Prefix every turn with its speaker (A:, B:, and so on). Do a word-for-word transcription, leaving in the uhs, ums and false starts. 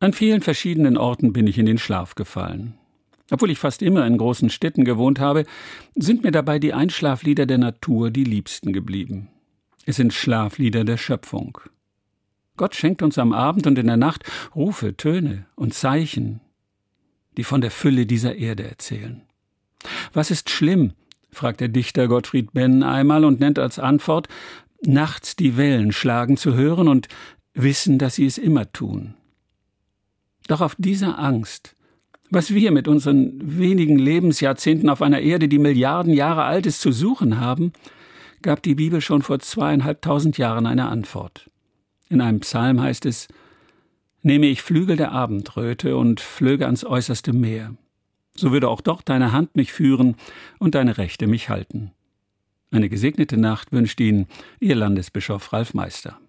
A: An vielen verschiedenen Orten bin ich in den Schlaf gefallen. Obwohl ich fast immer in großen Städten gewohnt habe, sind mir dabei die Einschlaflieder der Natur die liebsten geblieben. Es sind Schlaflieder der Schöpfung. Gott schenkt uns am Abend und in der Nacht Rufe, Töne und Zeichen, die von der Fülle dieser Erde erzählen. Was ist schlimm, fragt der Dichter Gottfried Benn einmal und nennt als Antwort, nachts die Wellen schlagen zu hören und wissen, dass sie es immer tun. Doch auf dieser Angst, was wir mit unseren wenigen Lebensjahrzehnten auf einer Erde, die Milliarden Jahre alt ist, zu suchen haben, gab die Bibel schon vor zweieinhalbtausend Jahren eine Antwort. In einem Psalm heißt es, nehme ich Flügel der Abendröte und flöge ans äußerste Meer, so würde auch dort deine Hand mich führen und deine Rechte mich halten. Eine gesegnete Nacht wünscht Ihnen Ihr Landesbischof Ralf Meister.